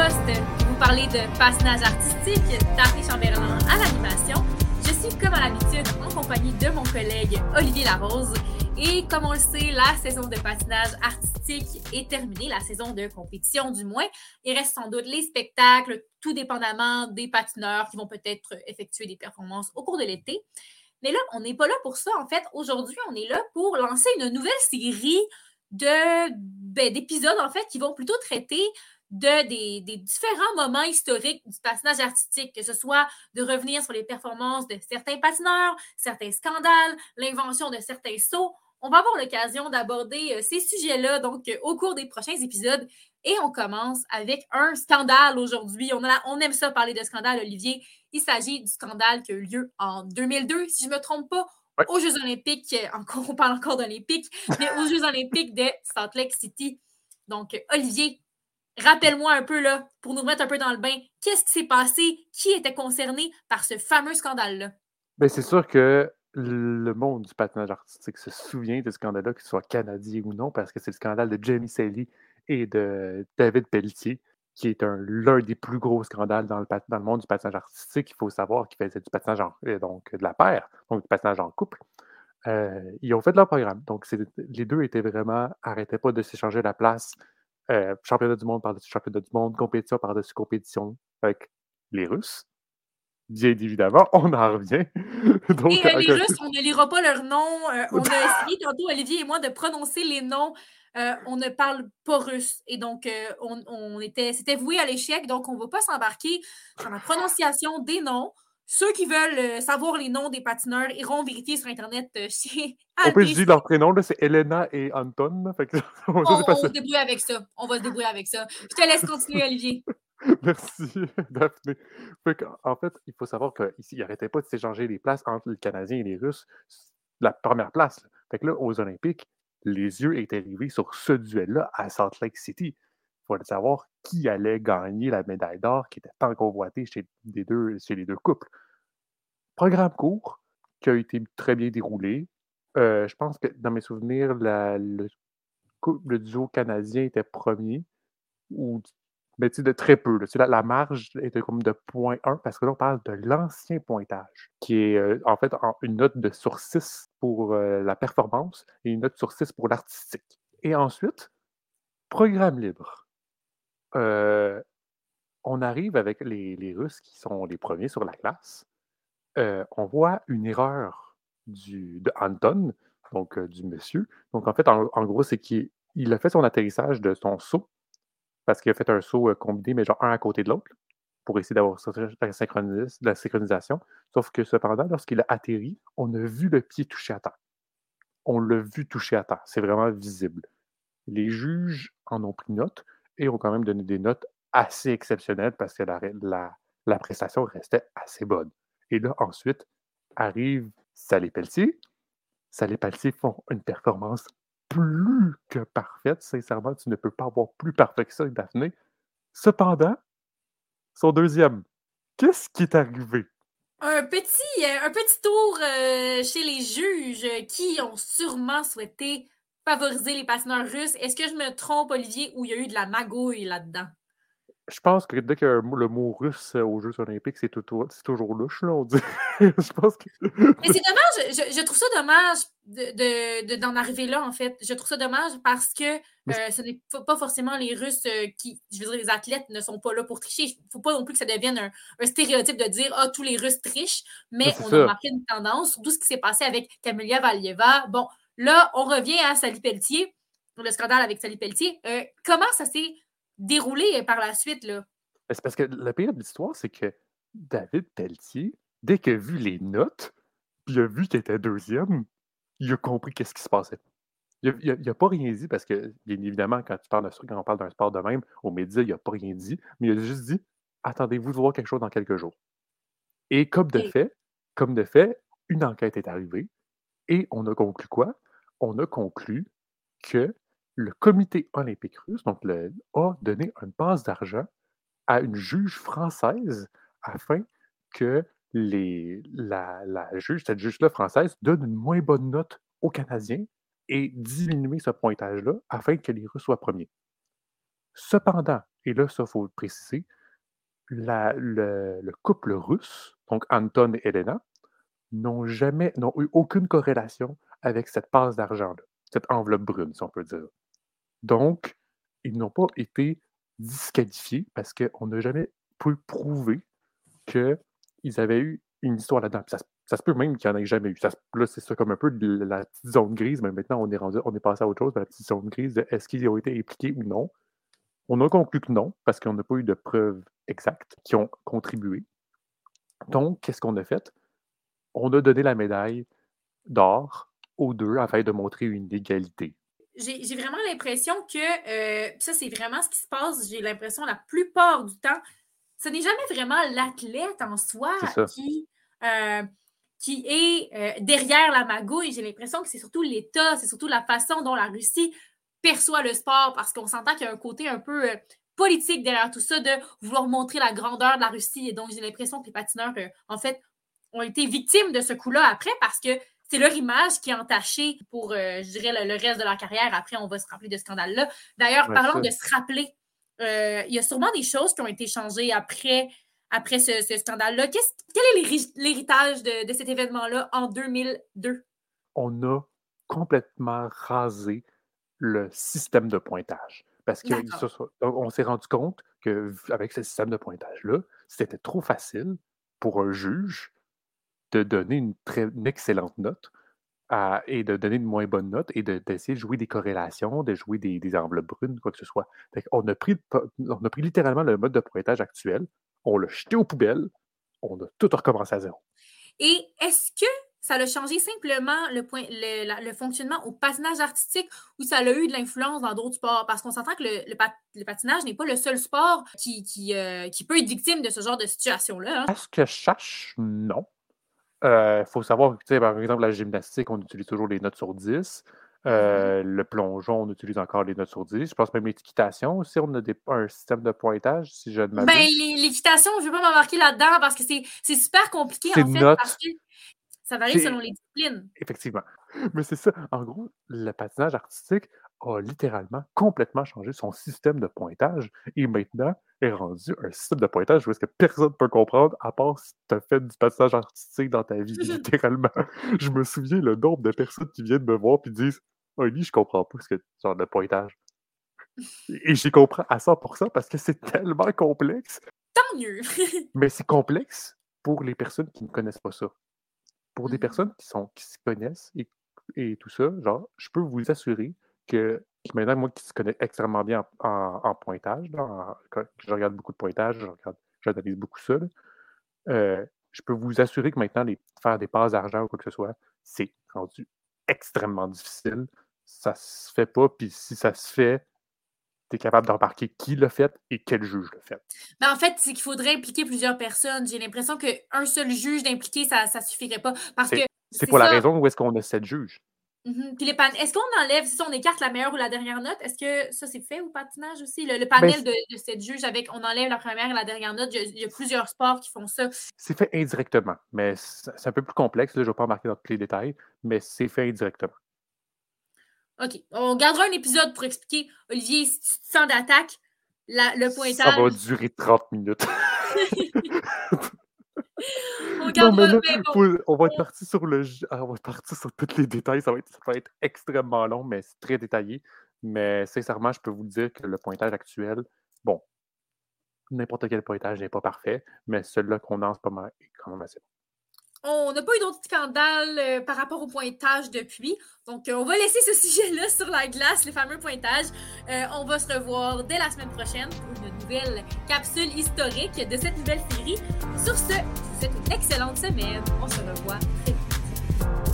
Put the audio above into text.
poste pour vous parler de patinage artistique, Daphné Chamberlain à l'animation. Je suis comme à l'habitude en compagnie de mon collègue Olivier Larose. Et comme on le sait, la saison de patinage artistique est terminée, la saison de compétition du moins. Il reste sans doute les spectacles, tout dépendamment des patineurs qui vont peut-être effectuer des performances au cours de l'été. Mais là, on n'est pas là pour ça. En fait, aujourd'hui, on est là pour lancer une nouvelle série d'épisodes, en fait, qui vont plutôt traiter des différents moments historiques du patinage artistique, que ce soit de revenir sur les performances de certains patineurs, certains scandales, l'invention de certains sauts. On va avoir l'occasion d'aborder ces sujets-là donc au cours des prochains épisodes. Et on commence avec un scandale aujourd'hui. On aime ça parler de scandale, Olivier. Il s'agit du scandale qui a eu lieu en 2002, si je ne me trompe pas, Ouais. aux Jeux olympiques, on parle encore d'Olympiques, mais aux Jeux olympiques de Salt Lake City. Donc, Olivier, rappelle-moi un peu, là, pour nous mettre un peu dans le bain, qu'est-ce qui s'est passé? Qui était concerné par ce fameux scandale-là? Bien, c'est sûr que le monde du patinage artistique se souvient de ce scandale-là, qu'il soit canadien ou non, parce que c'est le scandale de Jamie Saly et de David Pelletier, qui est l'un des plus gros scandales dans le monde du patinage artistique. Il faut savoir qu'ils faisaient du patinage donc de la paire, donc du patinage en couple. Ils ont fait leur programme. Donc, les deux arrêtaient pas de s'échanger la place. Championnat du monde par-dessus championnat du monde, compétition par-dessus compétition avec les Russes. Bien évidemment, on en revient. Donc, et les Russes, on ne lira pas leur nom. On a essayé tantôt, Olivier et moi, de prononcer les noms. On ne parle pas russe. Et donc, c'était voué à l'échec. Donc, on ne va pas s'embarquer dans la prononciation des noms. Ceux qui veulent savoir les noms des patineurs iront vérifier sur Internet chez on peut se ABC. dire leur prénom, là, c'est Elena et Anton. Fait que, ça, c'est On va facile. se débrouiller avec ça. On va se débrouiller avec ça. Je te laisse continuer, Olivier. Merci, Daphné. En fait, il faut savoir qu'ici, ils n'arrêtaient pas de s'échanger les places entre les Canadiens et les Russes. La première place. Là. Fait que là, aux Olympiques, les yeux étaient rivés sur ce duel-là à Salt Lake City. Il fallait savoir qui allait gagner la médaille d'or qui était tant convoitée chez les deux couples. Programme court qui a été très bien déroulé. Je pense que dans mes souvenirs, le duo canadien était premier. Mais tu sais, de très peu. Là. La marge était comme de 0,1 parce que là, on parle de l'ancien pointage, qui est en fait une note sur 6 pour la performance et une note sur 6 pour l'artistique. Et ensuite, programme libre. On arrive avec les Russes qui sont les premiers sur la classe. On voit une erreur de Anton, donc du monsieur. Donc en fait, en gros, c'est qu'il a fait son atterrissage de son saut parce qu'il a fait un saut combiné, mais genre un à côté de l'autre, pour essayer d'avoir la synchronisation. Sauf que cependant, lorsqu'il a atterri, on a vu le pied toucher à terre. On l'a vu toucher à terre. C'est vraiment visible. Les juges en ont pris note et ont quand même donné des notes assez exceptionnelles parce que la prestation restait assez bonne. Et là, ensuite, arrive Sally Pelletier. Sally Pelletier font une performance plus que parfaite. Sincèrement, tu ne peux pas avoir plus parfait que ça, Daphné. Cependant, son deuxième, qu'est-ce qui est arrivé? Un petit tour chez les juges qui ont sûrement souhaité favoriser les patineurs russes. Est-ce que je me trompe, Olivier, ou il y a eu de la magouille là-dedans? Je pense que dès qu'il y a le mot russe aux Jeux olympiques, c'est toujours louche, là, on dit. Je pense que... Mais c'est dommage, je trouve ça dommage d'en arriver là, en fait. Je trouve ça dommage parce que ce n'est pas forcément les Russes je veux dire, les athlètes ne sont pas là pour tricher. Il ne faut pas non plus que ça devienne un stéréotype de dire « Ah, tous les Russes trichent », mais on a remarqué une tendance, d'où ce qui s'est passé avec Camelia Valieva. Bon, là, on revient à Sally Pelletier, pour le scandale avec Sally Pelletier. Comment ça s'est déroulé par la suite, là? C'est parce que le pire de l'histoire, c'est que David Pelletier, dès qu'il a vu les notes, puis il a vu qu'il était deuxième, il a compris qu'est-ce qui se passait. Il n'a pas rien dit parce que, bien évidemment, quand on parle d'un sport de même, aux médias, il n'a pas rien dit, mais il a juste dit attendez-vous de voir quelque chose dans quelques jours. Et comme de fait, une enquête est arrivée et on a conclu quoi? On a conclu que le comité olympique russe a donné une base d'argent à une juge française afin que cette juge-là française donne une moins bonne note aux Canadiens et diminuer ce pointage-là afin que les Russes soient premiers. Cependant, Et là, ça, il faut le préciser, le couple russe, donc Anton et Elena, n'ont eu aucune corrélation avec cette passe d'argent-là, cette enveloppe brune, si on peut dire. Donc, ils n'ont pas été disqualifiés parce qu'on n'a jamais pu prouver qu'ils avaient eu une histoire là-dedans. Ça se peut même qu'il n'y en ait jamais eu. Là, c'est ça comme un peu de la petite zone grise, mais maintenant, on est passé à autre chose, de la petite zone grise de est-ce qu'ils ont été impliqués ou non. On a conclu que non, parce qu'on n'a pas eu de preuves exactes qui ont contribué. Donc, qu'est-ce qu'on a fait? On a donné la médaille d'or aux deux afin de montrer une égalité. J'ai vraiment l'impression que ça, c'est vraiment ce qui se passe. J'ai l'impression la plupart du temps, ce n'est jamais vraiment l'athlète en soi qui est derrière la magouille. J'ai l'impression que c'est surtout l'État, c'est surtout la façon dont la Russie perçoit le sport, parce qu'on s'entend qu'il y a un côté un peu politique derrière tout ça, de vouloir montrer la grandeur de la Russie. Et donc, j'ai l'impression que les patineurs, en fait, ont été victimes de ce coup-là après, parce que c'est leur image qui est entachée pour, je dirais, le reste de leur carrière. Après, on va se rappeler de ce scandale-là. D'ailleurs, parlant de se rappeler, il y a sûrement des choses qui ont été changées après ce scandale-là. Quel est l'héritage de cet événement-là en 2002? On a complètement rasé le système de pointage. Parce qu'on s'est rendu compte qu'avec ce système de pointage-là, c'était trop facile pour un juge de donner une excellente note et de donner une moins bonne note et d'essayer de jouer des corrélations, de jouer des enveloppes brunes, quoi que ce soit. On a pris littéralement le mode de pointage actuel, on l'a jeté aux poubelles, on a tout recommencé à zéro. Et est-ce que ça a changé simplement le fonctionnement au patinage artistique, ou ça a eu de l'influence dans d'autres sports? Parce qu'on s'entend que le patinage n'est pas le seul sport qui peut être victime de ce genre de situation-là. À ce que je sache, non. Faut savoir que, par exemple, la gymnastique, on utilise toujours les notes sur 10. Le plongeon, on utilise encore les notes sur 10. Je pense même l'équitation aussi, on a un système de pointage, si je ne m'abuse. Ben, l'équitation, je ne veux pas m'embarquer là-dedans parce que c'est super compliqué, en fait, parce que ça varie selon les disciplines. Effectivement. Mais c'est ça. En gros, le patinage artistique a littéralement complètement changé son système de pointage et maintenant est rendu un système de pointage où est-ce que personne ne peut comprendre à part si tu as fait du patinage artistique dans ta vie, littéralement. Je me souviens le nombre de personnes qui viennent me voir et disent « Oli, je comprends pas ce que genre de pointage. » Et j'y comprends à 100% parce que c'est tellement complexe. Tant mieux! Mais c'est complexe pour les personnes qui ne connaissent pas ça. Pour des personnes qui se connaissent et tout ça, genre, je peux vous assurer que maintenant, moi qui se connais extrêmement bien en pointage, quand je regarde beaucoup de pointage, j'analyse beaucoup ça, je peux vous assurer que maintenant, faire des passes d'argent ou quoi que ce soit, c'est rendu extrêmement difficile. Ça se fait pas, puis si ça se fait, tu es capable de remarquer qui l'a fait et quel juge l'a fait. Ben en fait, c'est qu'il faudrait impliquer plusieurs personnes. J'ai l'impression qu'un seul juge d'impliquer, ça suffirait pas. C'est pour la raison où est-ce qu'on a 7 juges. Puis est-ce qu'on enlève, si on écarte la meilleure ou la dernière note, est-ce que ça c'est fait au patinage aussi? Le panel de 7 juges, on enlève la première et la dernière note, il y a plusieurs sports qui font ça. C'est fait indirectement, mais c'est un peu plus complexe. Là, je ne vais pas marquer dans tous les détails, mais c'est fait indirectement. OK. On gardera un épisode pour expliquer, Olivier, si tu te sens d'attaque, le pointage. Ça va durer 30 minutes. On va être parti sur tous les détails. Ça va être extrêmement long, mais c'est très détaillé. Mais sincèrement, je peux vous dire que le pointage actuel, bon, n'importe quel pointage n'est pas parfait, mais celui-là qu'on a en ce moment est quand même assez bon. On n'a pas eu d'autres scandales par rapport au pointage depuis. Donc, on va laisser ce sujet-là sur la glace, les fameux pointages. On va se revoir dès la semaine prochaine pour une nouvelle capsule historique de cette nouvelle série. Sur ce, je vous souhaite une excellente semaine. On se revoit très vite.